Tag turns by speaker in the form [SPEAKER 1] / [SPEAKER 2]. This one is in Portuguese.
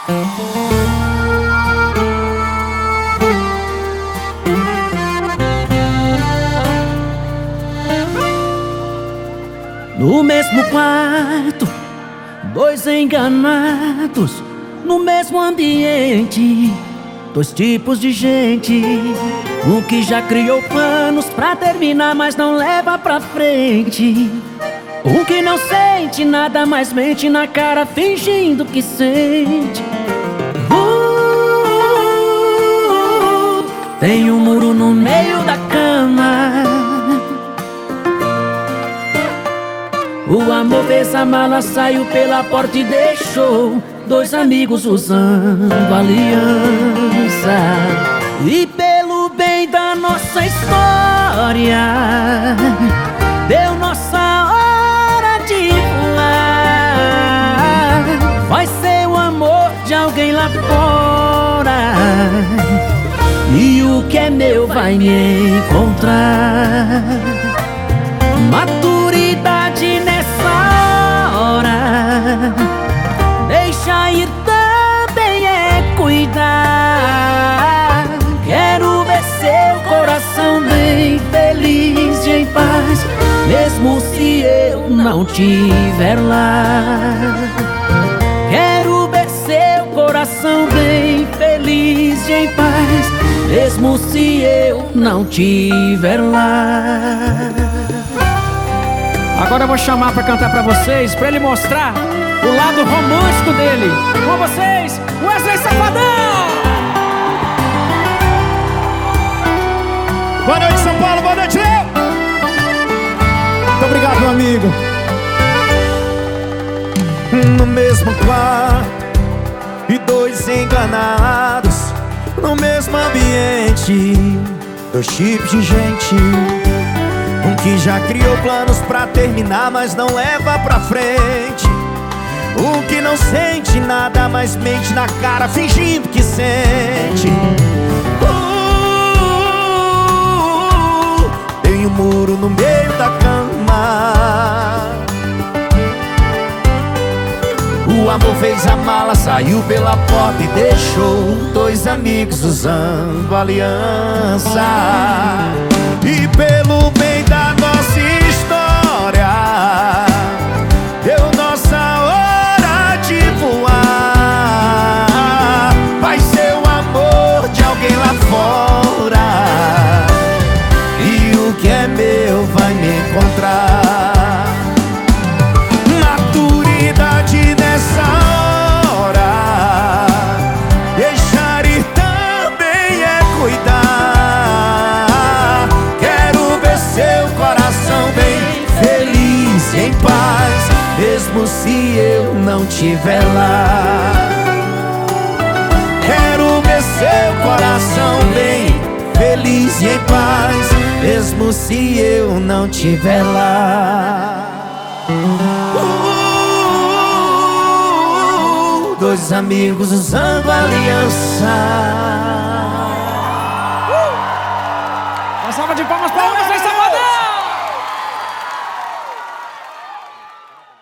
[SPEAKER 1] No mesmo quarto, dois enganados. No mesmo ambiente, dois tipos de gente. Um que já criou planos pra terminar, mas não leva pra frente. Um que não sente nada, mas mente na cara fingindo que sente. Tem um muro no meio da cama. O amor fez a mala, saiu pela porta e deixou dois amigos usando aliança. E pelo bem da nossa história, deu nossa hora de voar. Vai ser o amor de alguém lá fora, e o que é meu vai me encontrar. Maturidade nessa hora, deixa ir também é cuidar. Quero ver seu coração bem feliz e em paz, mesmo se eu não tiver lá. Quero ver seu coração bem feliz e em paz, mesmo se eu não tiver lá.
[SPEAKER 2] Agora eu vou chamar pra cantar pra vocês, pra ele mostrar o lado romântico dele. Com vocês, Wesley Safadão!
[SPEAKER 3] Boa noite, São Paulo, boa noite, Léo! Muito obrigado, meu amigo. No mesmo quarto e dois enganados. No mesmo ambiente, dois tipos de gente. Um que já criou planos pra terminar, mas não leva pra frente. Um que não sente nada, mas mente na cara fingindo que sente. Tem um muro no meio da cama. O amor fez a mala, saiu pela porta e deixou dois amigos usando aliança. E pelo bem da nossa história, deu nossa hora de voar. Vai ser o amor de alguém lá fora, e o que é meu vai me encontrar. Maturidade nessa hora, deixar ir também é cuidar. Quero ver seu coração bem feliz e em paz, mesmo se eu não tiver lá. Quero ver seu coração bem feliz e em paz, mesmo se eu não tiver lá. Dois amigos usando aliança.
[SPEAKER 2] Uma salva de palmas para Wesley Safadão!